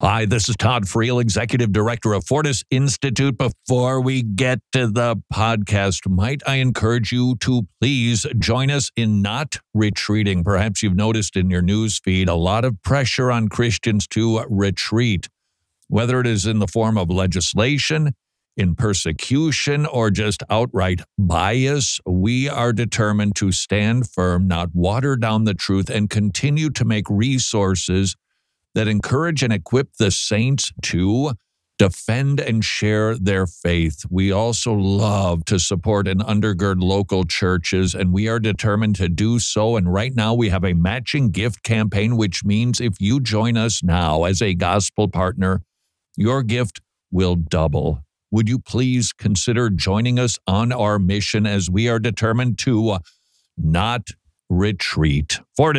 Hi, this is Todd Friel, Executive Director of Fortis Institute. Before we get to the podcast, might I encourage you to please join us in not retreating. Perhaps you've noticed in your news feed a lot of pressure on Christians to retreat, whether it is in the form of legislation, in persecution, or just outright bias. We are determined to stand firm, not water down the truth, and continue to make resources that encourage and equip the saints to defend and share their faith. We also love to support and undergird local churches, and we are determined to do so. And right now we have a matching gift campaign, which means if you join us now as a gospel partner, your gift will double. Would you please consider joining us on our mission as we are determined to not retreat.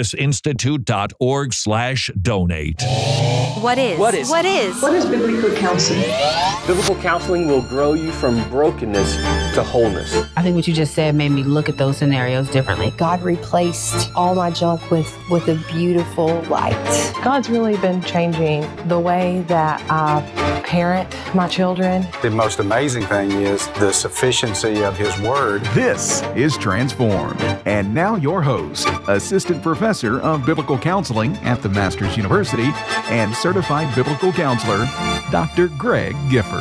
FortisInstitute.org/donate. What is biblical counseling? Biblical counseling will grow you from brokenness to wholeness. I think what you just said made me look at those scenarios differently. God replaced all my junk with a beautiful light. God's really been changing the way that I parent my children. The most amazing thing is the sufficiency of His Word. This is Transformed. And now your host, Assistant Professor of Biblical Counseling at the Masters University and Certified Biblical Counselor, Dr. Greg Gifford.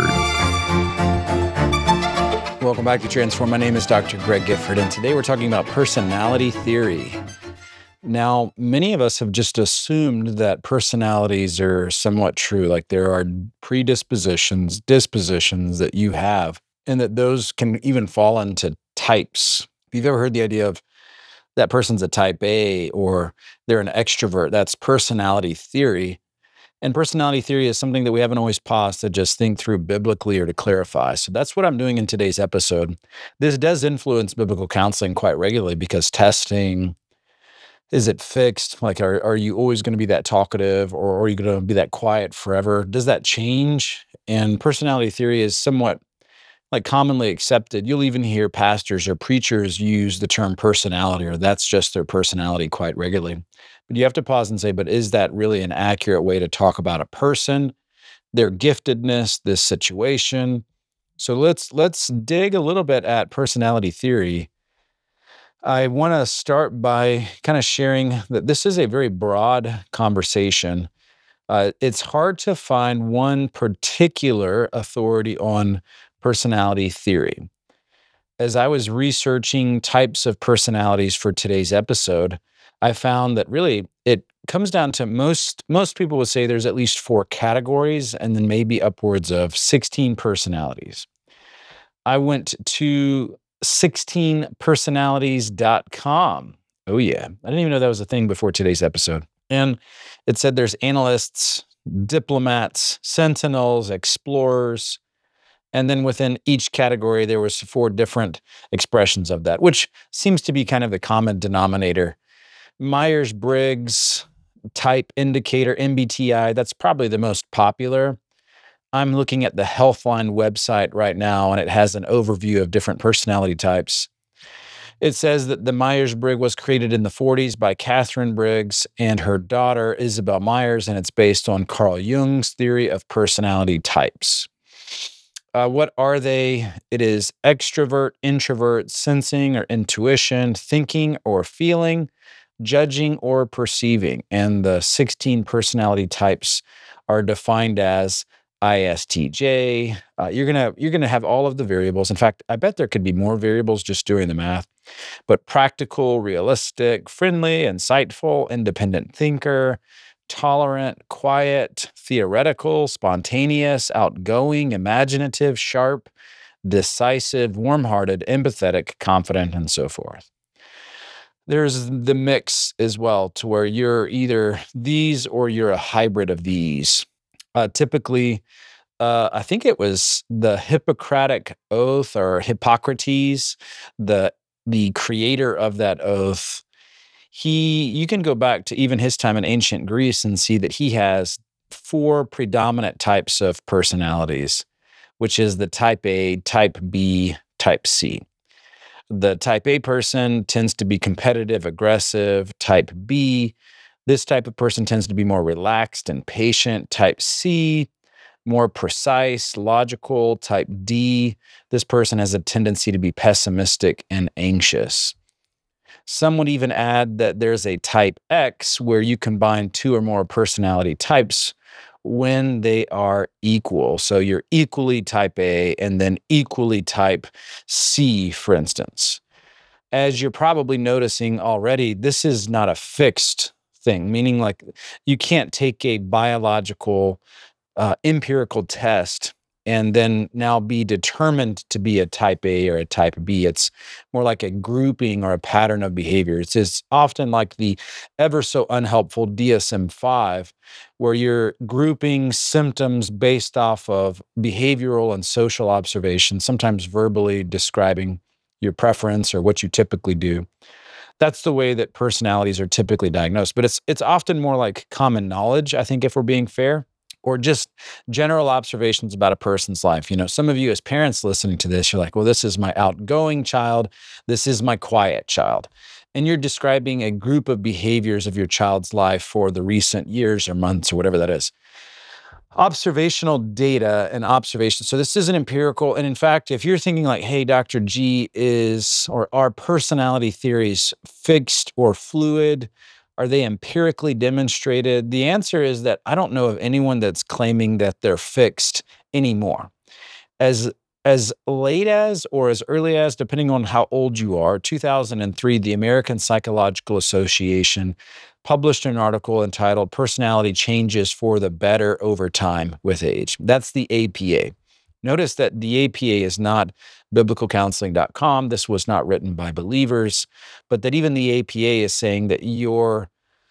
Welcome back to Transform. My name is Dr. Greg Gifford, and today we're talking about personality theory. Now, many of us have just assumed that personalities are somewhat true, like there are predispositions, dispositions that you have, and that those can even fall into types. If you've ever heard the idea of that person's a type A or they're an extrovert, that's personality theory. And personality theory is something that we haven't always paused to just think through biblically or to clarify. So that's what I'm doing in today's episode. This does influence biblical counseling quite regularly because testing, is it fixed? Like, are you always going to be that talkative or are you going to be that quiet forever? Does that change? And personality theory is somewhat like commonly accepted. You'll even hear pastors or preachers use the term personality, or that's just their personality quite regularly. But you have to pause and say, but is that really an accurate way to talk about a person, their giftedness, this situation? So let's dig a little bit at personality theory. I want to start by kind of sharing that this is a very broad conversation. It's hard to find one particular authority on personality theory. As I was researching types of personalities for today's episode, I found that really it comes down to most people would say there's at least 4 categories and then maybe upwards of 16 personalities. I went to 16personalities.com. Oh yeah, I didn't even know that was a thing before today's episode. And it said there's analysts, diplomats, sentinels, explorers, and then within each category, there was 4 different expressions of that, which seems to be kind of the common denominator. Myers-Briggs Type Indicator, MBTI, that's probably the most popular. I'm looking at the Healthline website right now, and it has an overview of different personality types. It says that the Myers-Briggs was created in the 40s by Catherine Briggs and her daughter, Isabel Myers, and it's based on Carl Jung's theory of personality types. What are they? It is extrovert, introvert, sensing or intuition, thinking or feeling, judging or perceiving. And the 16 personality types are defined as ISTJ. You're gonna have all of the variables. In fact, I bet there could be more variables just doing the math. But practical, realistic, friendly, insightful, independent thinker, tolerant, quiet, theoretical, spontaneous, outgoing, imaginative, sharp, decisive, warm-hearted, empathetic, confident, and so forth. There's the mix as well, to where you're either these or you're a hybrid of these. Typically, I think it was the Hippocratic Oath or Hippocrates, the creator of that oath. You can go back to even his time in ancient Greece and see that he has 4 predominant types of personalities, which is the type A, type B, type C. The type A person tends to be competitive, aggressive. Type B, This type of person tends to be more relaxed and patient. Type C, more precise, logical. Type D, this person has a tendency to be pessimistic and anxious. Some would even add that there's a type X where you combine two or more personality types when they are equal. So you're equally type A and then equally type C, for instance. As you're probably noticing already, this is not a fixed thing, meaning like you can't take a biological, empirical test and then now be determined to be a type A or a type B. It's more like a grouping or a pattern of behaviors. It's often like the ever so unhelpful DSM-5, where you're grouping symptoms based off of behavioral and social observations, sometimes verbally describing your preference or what you typically do. That's the way that personalities are typically diagnosed. But it's often more like common knowledge, I think, if we're being fair, or just general observations about a person's life. You know, some of you as parents listening to this, you're like, well, this is my outgoing child. This is my quiet child. And you're describing a group of behaviors of your child's life for the recent years or months or whatever that is. Observational data and observation. So this isn't empirical. And in fact, if you're thinking like, hey, Dr. G, are personality theories fixed or fluid? Are they empirically demonstrated? The answer is that I don't know of anyone that's claiming that they're fixed anymore. As late as or as early as, depending on how old you are, 2003, the American Psychological Association published an article entitled Personality Changes for the Better Over Time with Age. That's the APA. Notice that the APA is not biblicalcounseling.com. This was not written by believers, but that even the APA is saying that your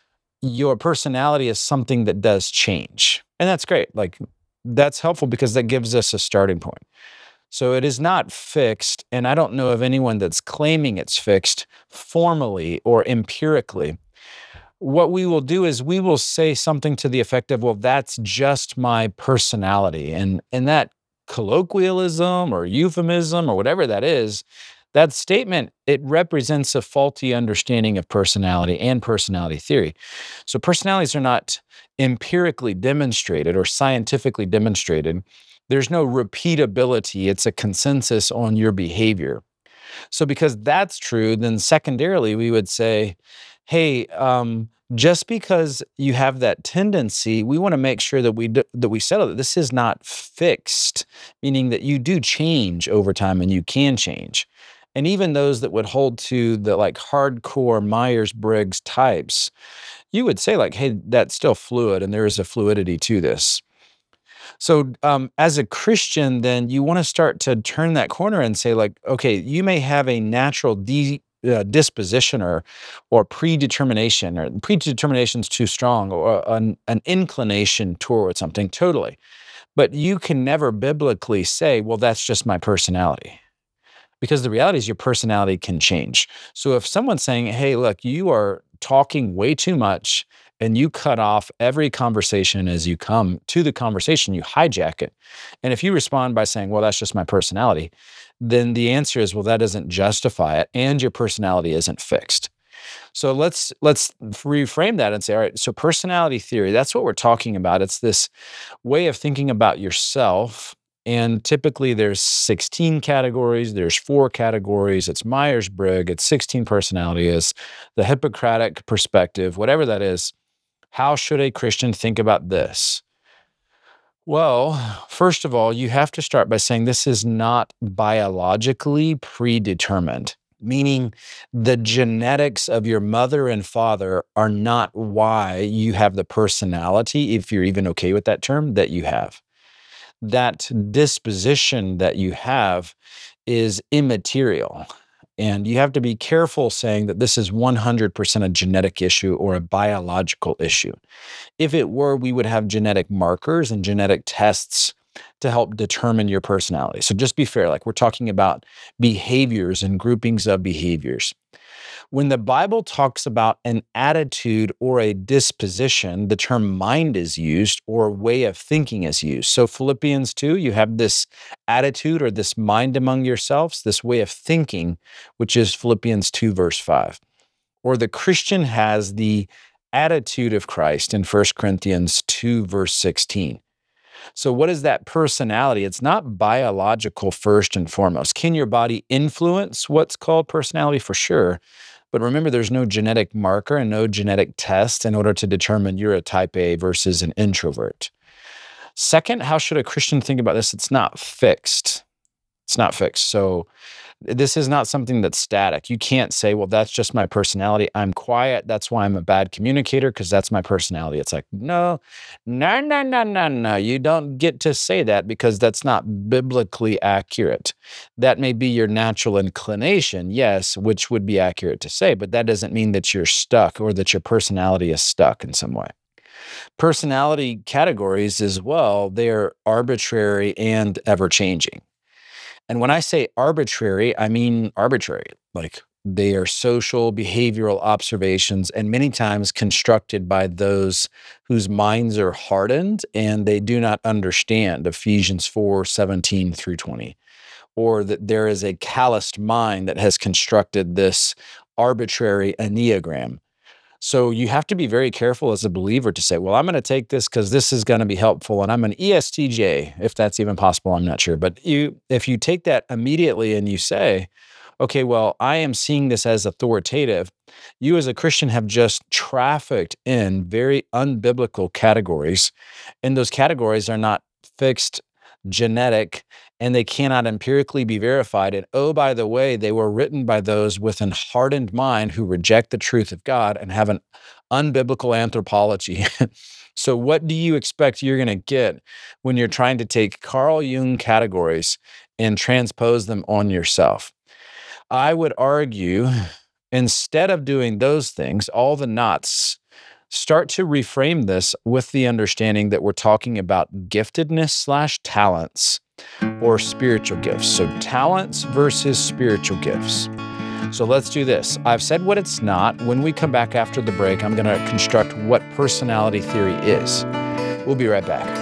personality is something that does change. And that's great. Like, that's helpful because that gives us a starting point. So it is not fixed, and I don't know of anyone that's claiming it's fixed formally or empirically. What we will do is we will say something to the effect of, well, that's just my personality. And that colloquialism or euphemism or whatever that is, that statement, it represents a faulty understanding of personality and personality theory. So personalities are not empirically demonstrated or scientifically demonstrated. There's no repeatability. It's a consensus on your behavior. So because that's true, then secondarily, we would say, hey, just because you have that tendency, we want to make sure that we settle that this is not fixed, meaning that you do change over time and you can change. And even those that would hold to the like hardcore Myers-Briggs types, you would say like, hey, that's still fluid and there is a fluidity to this. So as a Christian, then you want to start to turn that corner and say like, okay, you may have a natural disposition or predetermination, or predetermination's too strong, or an inclination toward something, totally. But you can never biblically say, well, that's just my personality. Because the reality is your personality can change. So if someone's saying, hey, look, you are talking way too much and you cut off every conversation as you come to the conversation, you hijack it. And if you respond by saying, well, that's just my personality, then the answer is, well, that doesn't justify it and your personality isn't fixed. So let's reframe that and say, all right, so personality theory, that's what we're talking about. It's this way of thinking about yourself. And typically there's 16 categories, there's 4 categories, it's Myers-Briggs, it's 16 personalities, the Hippocratic perspective, whatever that is. How should a Christian think about this? Well, first of all, you have to start by saying this is not biologically predetermined, meaning the genetics of your mother and father are not why you have the personality, if you're even okay with that term, that you have. That disposition that you have is immaterial. And you have to be careful saying that this is 100% a genetic issue or a biological issue. If it were, we would have genetic markers and genetic tests to help determine your personality. So just be fair, like we're talking about behaviors and groupings of behaviors. When the Bible talks about an attitude or a disposition, the term mind is used or way of thinking is used. So Philippians 2, you have this attitude or this mind among yourselves, this way of thinking, which is Philippians 2 verse 5. Or the Christian has the attitude of Christ in 1 Corinthians 2, verse 16. So what is that personality? It's not biological first and foremost. Can your body influence what's called personality? For sure. But remember, there's no genetic marker and no genetic test in order to determine you're a type A versus an introvert. Second, how should a Christian think about this? It's not fixed. It's not fixed. So this is not something that's static. You can't say, well, that's just my personality. I'm quiet. That's why I'm a bad communicator, because that's my personality. It's like, no. You don't get to say that, because that's not biblically accurate. That may be your natural inclination, yes, which would be accurate to say, but that doesn't mean that you're stuck or that your personality is stuck in some way. Personality categories as well, they're arbitrary and ever-changing. And when I say arbitrary, I mean arbitrary. Like, they are social, behavioral observations, and many times constructed by those whose minds are hardened and they do not understand Ephesians 4:17 through 20. Or that there is a calloused mind that has constructed this arbitrary enneagram. So you have to be very careful as a believer to say, well, I'm going to take this because this is going to be helpful, and I'm an ESTJ, if that's even possible, I'm not sure. But if you take that immediately and you say, okay, well, I am seeing this as authoritative, you as a Christian have just trafficked in very unbiblical categories, and those categories are not fixed, genetic, and they cannot empirically be verified. And oh, by the way, they were written by those with an hardened mind who reject the truth of God and have an unbiblical anthropology. So what do you expect you're going to get when you're trying to take Carl Jung categories and transpose them on yourself? I would argue, instead of doing those things, all the knots, start to reframe this with the understanding that we're talking about giftedness/talents or spiritual gifts. So talents versus spiritual gifts. So let's do this. I've said what it's not. When we come back after the break, I'm going to construct what personality theory is. We'll be right back.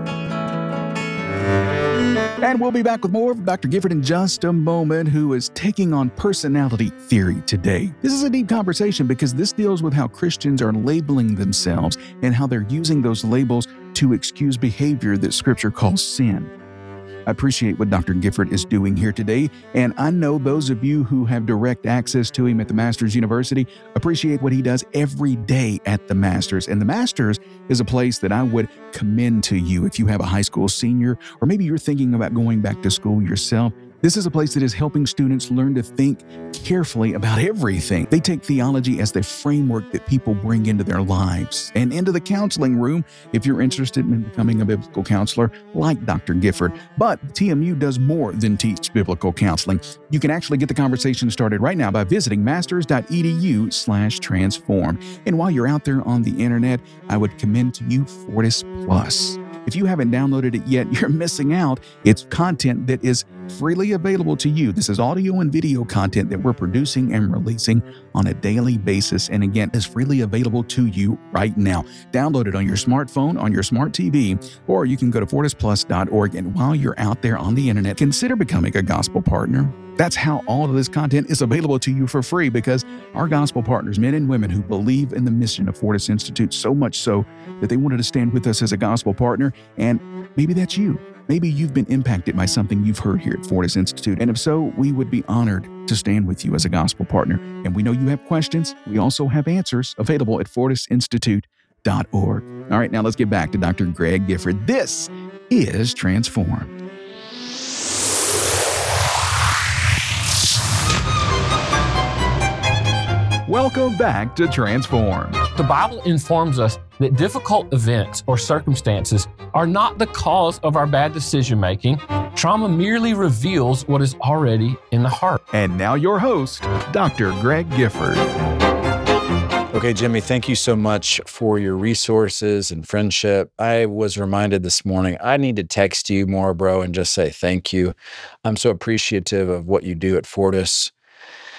And we'll be back with more of Dr. Gifford in just a moment, who is taking on personality theory today. This is a deep conversation because this deals with how Christians are labeling themselves and how they're using those labels to excuse behavior that Scripture calls sin. I appreciate what Dr. Gifford is doing here today, and I know those of you who have direct access to him at the Masters University appreciate what he does every day at the Masters. And the Masters is a place that I would commend to you if you have a high school senior, or maybe you're thinking about going back to school yourself. This is a place that is helping students learn to think carefully about everything. They take theology as the framework that people bring into their lives and into the counseling room if you're interested in becoming a biblical counselor like Dr. Gifford. But TMU does more than teach biblical counseling. You can actually get the conversation started right now by visiting masters.edu/transform. And while you're out there on the internet, I would commend to you Fortis Plus. If you haven't downloaded it yet, you're missing out. It's content that is freely available to you. This is audio and video content that we're producing and releasing on a daily basis. And again, is freely available to you right now. Download it on your smartphone, on your smart TV, or you can go to fortisplus.org. And while you're out there on the internet, consider becoming a gospel partner. That's how all of this content is available to you for free, because our gospel partners, men and women who believe in the mission of Fortis Institute so much so that they wanted to stand with us as a gospel partner. And maybe that's you. Maybe you've been impacted by something you've heard here at Fortis Institute. And if so, we would be honored to stand with you as a gospel partner. And we know you have questions. We also have answers available at fortisinstitute.org. All right, now let's get back to Dr. Greg Gifford. This is Transformed. Welcome back to Transform. The Bible informs us that difficult events or circumstances are not the cause of our bad decision making. Trauma merely reveals what is already in the heart. And now your host, Dr. Greg Gifford. Okay, Jimmy, thank you so much for your resources and friendship. I was reminded this morning, I need to text you more, bro, and just say thank you. I'm so appreciative of what you do at Fortis.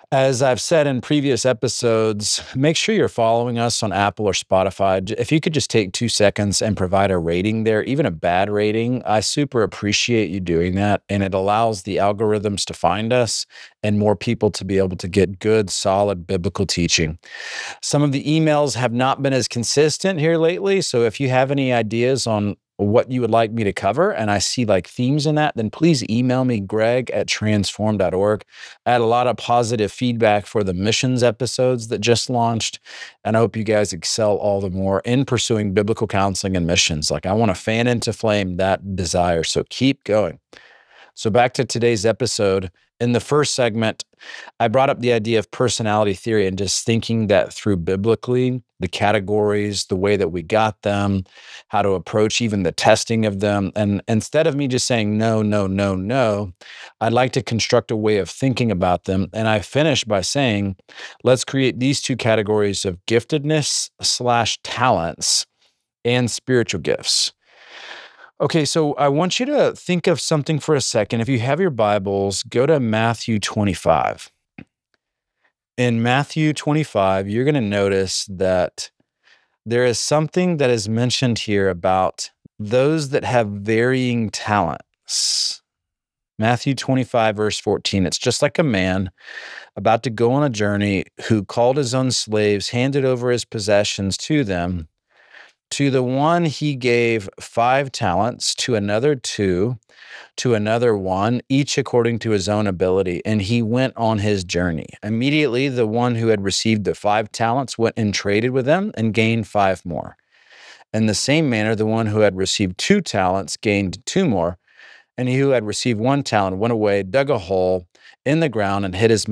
As I've said in previous episodes, make sure you're following us on Apple or Spotify. If you could just take 2 seconds and provide a rating there, even a bad rating, I super appreciate you doing that. And it allows the algorithms to find us and more people to be able to get good, solid biblical teaching. Some of the emails have not been as consistent here lately. So if you have any ideas on what you would like me to cover, and I see like themes in that, then please email me, greg@transform.org. I had a lot of positive feedback for the missions episodes that just launched, and I hope you guys excel all the more in pursuing biblical counseling and missions. Like, I want to fan into flame that desire, so keep going. So back to today's episode. In the first segment, I brought up the idea of personality theory and just thinking that through biblically, the categories, the way that we got them, how to approach even the testing of them. And instead of me just saying no, no, no, no, I'd like to construct a way of thinking about them. And I finish by saying, let's create these 2 categories of giftedness/talents and spiritual gifts. Okay, so I want you to think of something for a second. If you have your Bibles, go to Matthew 25. In Matthew 25, you're going to notice that there is something that is mentioned here about those that have varying talents. Matthew 25, verse 14, it's just like a man about to go on a journey who called his own slaves, handed over his possessions to them. To the one he gave 5 talents, to another 2, to another 1, each according to his own ability, and he went on his journey. Immediately, the one who had received the 5 talents went and traded with them and gained 5 more. In the same manner, the one who had received 2 talents gained 2 more, and he who had received 1 talent went away, dug a hole in the ground, and hid his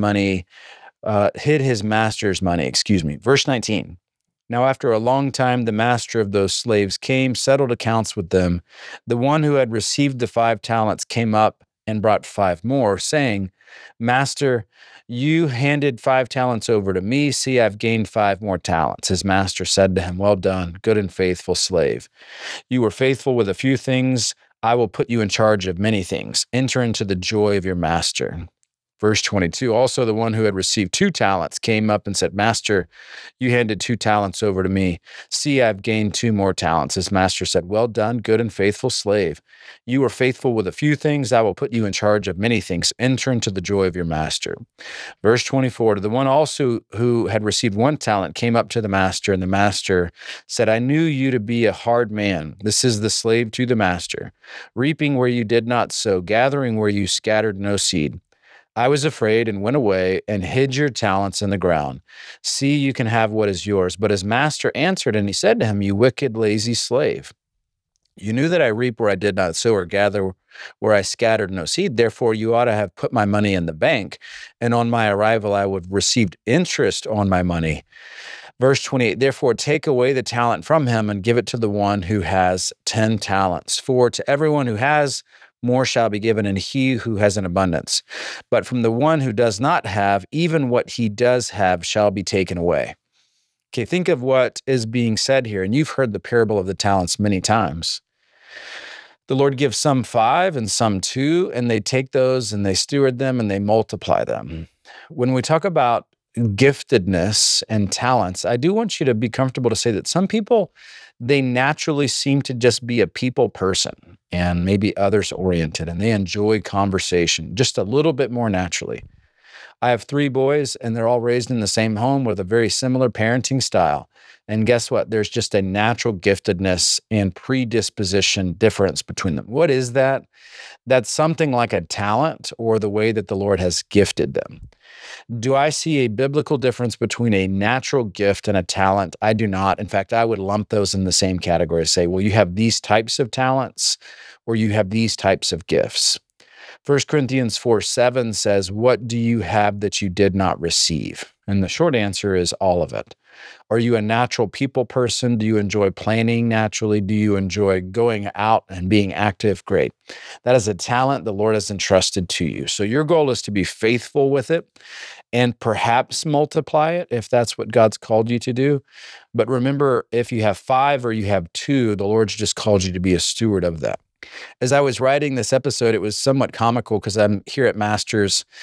master's money. Verse 19. Now, after a long time, the master of those slaves came, settled accounts with them. The one who had received the 5 talents came up and brought 5 more, saying, Master, you handed 5 talents over to me. See, I've gained 5 more talents. His master said to him, Well done, good and faithful slave. You were faithful with a few things. I will put you in charge of many things. Enter into the joy of your master. Verse 22, also the one who had received 2 talents came up and said, Master, you handed 2 talents over to me. See, I've gained 2 more talents. His master said, Well done, good and faithful slave. You were faithful with a few things. I will put you in charge of many things. Enter into the joy of your master. Verse 24, to the one also who had received 1 talent came up to the master, and the master said, I knew you to be a hard man. This is the slave to the master, reaping where you did not sow, gathering where you scattered no seed. I was afraid and went away and hid your talents in the ground. See, you can have what is yours. But his master answered, and he said to him, You wicked, lazy slave. You knew that I reap where I did not sow or gather where I scattered no seed. Therefore, you ought to have put my money in the bank, and on my arrival I would have received interest on my money. Verse 28, therefore take away the talent from him and give it to the one who has 10 talents. For to everyone who has, more shall be given, and he who has an abundance. But from the one who does not have, even what he does have shall be taken away. Okay, think of what is being said here, and you've heard the parable of the talents many times. The Lord gives some 5 and some 2, and they take those and they steward them and they multiply them. When we talk about giftedness and talents, I do want you to be comfortable to say that some people, they naturally seem to just be a people person and maybe others oriented, and they enjoy conversation just a little bit more naturally. I have 3 boys, and they're all raised in the same home with a very similar parenting style. And guess what? There's just a natural giftedness and predisposition difference between them. What is that? That's something like a talent or the way that the Lord has gifted them. Do I see a biblical difference between a natural gift and a talent? I do not. In fact, I would lump those in the same category. Say, well, you have these types of talents or you have these types of gifts. 1 Corinthians 4:7 says, what do you have that you did not receive? And the short answer is all of it. Are you a natural people person? Do you enjoy planning naturally? Do you enjoy going out and being active? Great. That is a talent the Lord has entrusted to you. So your goal is to be faithful with it and perhaps multiply it if that's what God's called you to do. But remember, if you have 5 or you have 2, the Lord's just called you to be a steward of that. As I was writing this episode, it was somewhat comical because I'm here at Masters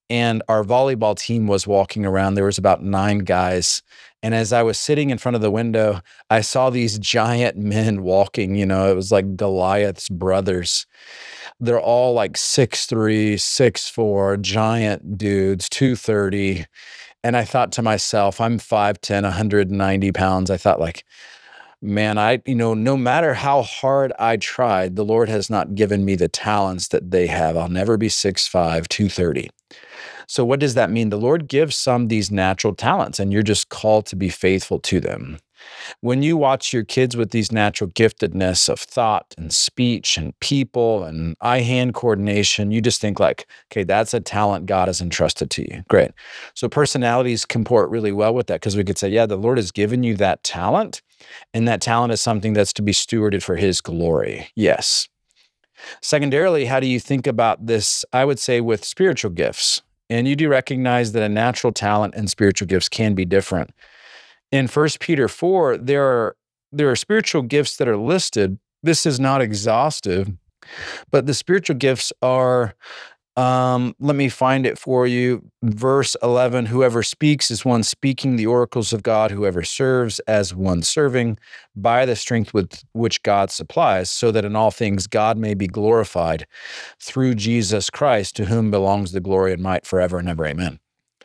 and our volleyball team was walking around. There was about 9 guys. And as I was sitting in front of the window, I saw these giant men walking. It was like Goliath's brothers. They're all like 6'3", 6'4", giant dudes, 230. And I thought to myself, I'm 5'10", 190 pounds. I thought like, man, no matter how hard I tried, the Lord has not given me the talents that they have. I'll never be 6'5", 230. So what does that mean? The Lord gives some these natural talents, and you're just called to be faithful to them. When you watch your kids with these natural giftedness of thought and speech and people and eye-hand coordination, you just think like, okay, that's a talent God has entrusted to you. Great. So personalities comport really well with that, because we could say, yeah, the Lord has given you that talent, and that talent is something that's to be stewarded for his glory. Yes. Secondarily, how do you think about this, I would say, with spiritual gifts? And you do recognize that a natural talent and spiritual gifts can be different. In 1 Peter 4, there are spiritual gifts that are listed. This is not exhaustive, but the spiritual gifts are, let me find it for you. Verse 11, whoever speaks is one speaking the oracles of God, whoever serves as one serving by the strength with which God supplies, so that in all things God may be glorified through Jesus Christ, to whom belongs the glory and might forever and ever. Amen.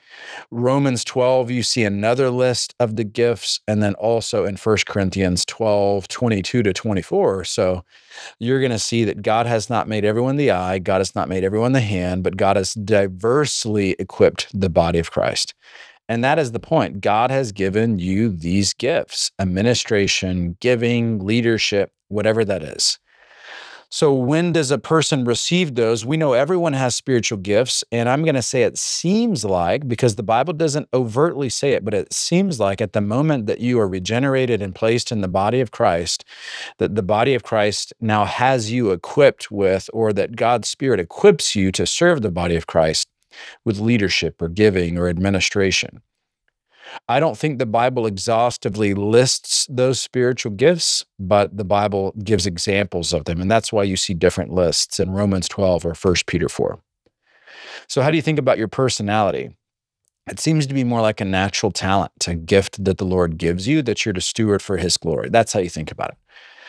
Romans 12, you see another list of the gifts, and then also in 1 Corinthians 12, 22 to 24. So you're going to see that God has not made everyone the eye, God has not made everyone the hand, but God has diversely equipped the body of Christ. And that is the point. God has given you these gifts: administration, giving, leadership, whatever that is. So when does a person receive those? We know everyone has spiritual gifts, and I'm going to say it seems like, because the Bible doesn't overtly say it, but it seems like at the moment that you are regenerated and placed in the body of Christ, that the body of Christ now has you equipped with, or that God's Spirit equips you to serve the body of Christ with leadership or giving or administration. I don't think the Bible exhaustively lists those spiritual gifts, but the Bible gives examples of them. And that's why you see different lists in Romans 12 or 1 Peter 4. So how do you think about your personality? It seems to be more like a natural talent, a gift that the Lord gives you that you're to steward for his glory. That's how you think about it.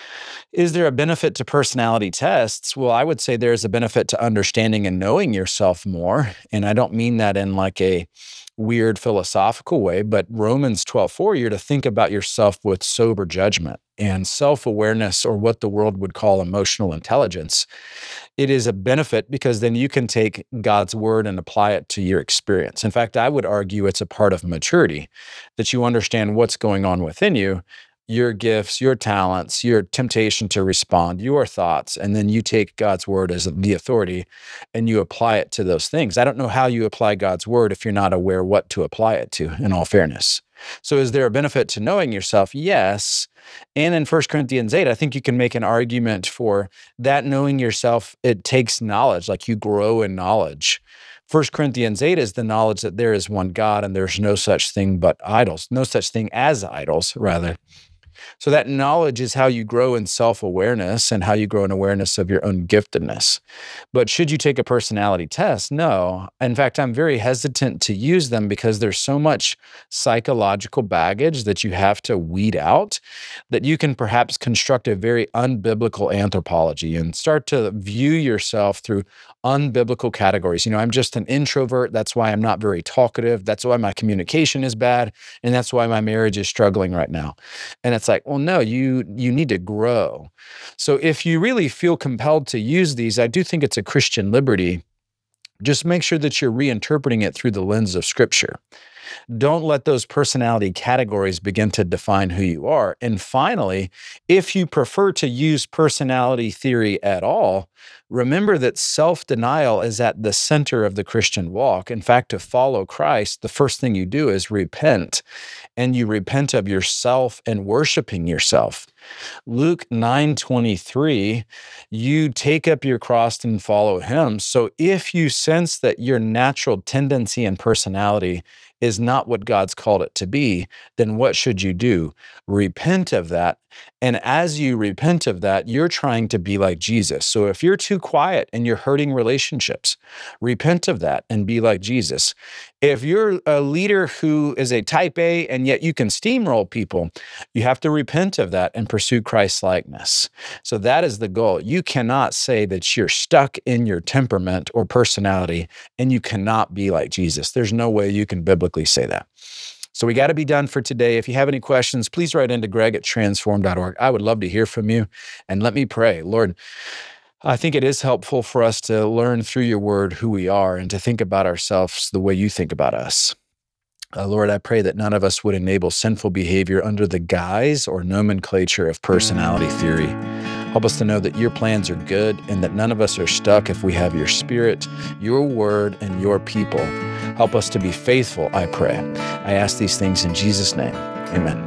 Is there a benefit to personality tests? Well, I would say there's a benefit to understanding and knowing yourself more. And I don't mean that in like a weird philosophical way, but Romans 12:4, you're to think about yourself with sober judgment and self-awareness, or what the world would call emotional intelligence. It is a benefit because then you can take God's word and apply it to your experience. In fact, I would argue it's a part of maturity, that you understand what's going on within you, your gifts, your talents, your temptation to respond, your thoughts, and then you take God's word as the authority and you apply it to those things. I don't know how you apply God's word if you're not aware what to apply it to, in all fairness. So is there a benefit to knowing yourself? Yes. And in 1 Corinthians 8, I think you can make an argument for that knowing yourself, it takes knowledge, like you grow in knowledge. 1 Corinthians 8 is the knowledge that there is one God and there's no such thing but idols, no such thing as idols, rather. So that knowledge is how you grow in self-awareness and how you grow in awareness of your own giftedness. But should you take a personality test? No. In fact, I'm very hesitant to use them because there's so much psychological baggage that you have to weed out that you can perhaps construct a very unbiblical anthropology and start to view yourself through unbiblical categories. I'm just an introvert. That's why I'm not very talkative. That's why my communication is bad. And that's why my marriage is struggling right now. And it's like, well, no, you need to grow. So if you really feel compelled to use these, I do think it's a Christian liberty. Just make sure that you're reinterpreting it through the lens of Scripture. Don't let those personality categories begin to define who you are. And finally, if you prefer to use personality theory at all, remember that self-denial is at the center of the Christian walk. In fact, to follow Christ, the first thing you do is repent, and you repent of yourself and worshiping yourself. Luke 9:23, you take up your cross and follow him. So if you sense that your natural tendency and personality is not what God's called it to be, then what should you do? Repent of that And as you repent of that, you're trying to be like Jesus. So if you're too quiet and you're hurting relationships, repent of that and be like Jesus. If you're a leader who is a type A and yet you can steamroll people, you have to repent of that and pursue Christ-likeness. So that is the goal. You cannot say that you're stuck in your temperament or personality and you cannot be like Jesus. There's no way you can biblically say that. So we got to be done for today. If you have any questions, please write into greg@transform.org. I would love to hear from you. And let me pray. Lord, I think it is helpful for us to learn through your word who we are and to think about ourselves the way you think about us. Lord, I pray that none of us would enable sinful behavior under the guise or nomenclature of personality theory. Help us to know that your plans are good and that none of us are stuck if we have your Spirit, your word, and your people. Help us to be faithful, I pray. I ask these things in Jesus' name. Amen.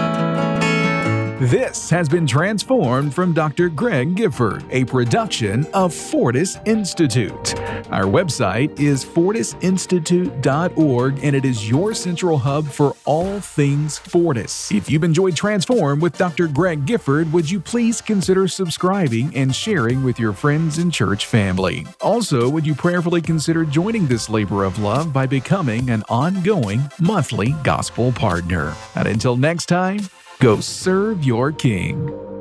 This has been Transformed from Dr. Greg Gifford, a production of Fortis Institute. Our website is fortisinstitute.org, and it is your central hub for all things Fortis. If you've enjoyed Transform with Dr. Greg Gifford, would you please consider subscribing and sharing with your friends and church family? Also, would you prayerfully consider joining this labor of love by becoming an ongoing monthly gospel partner? And until next time, go serve your King.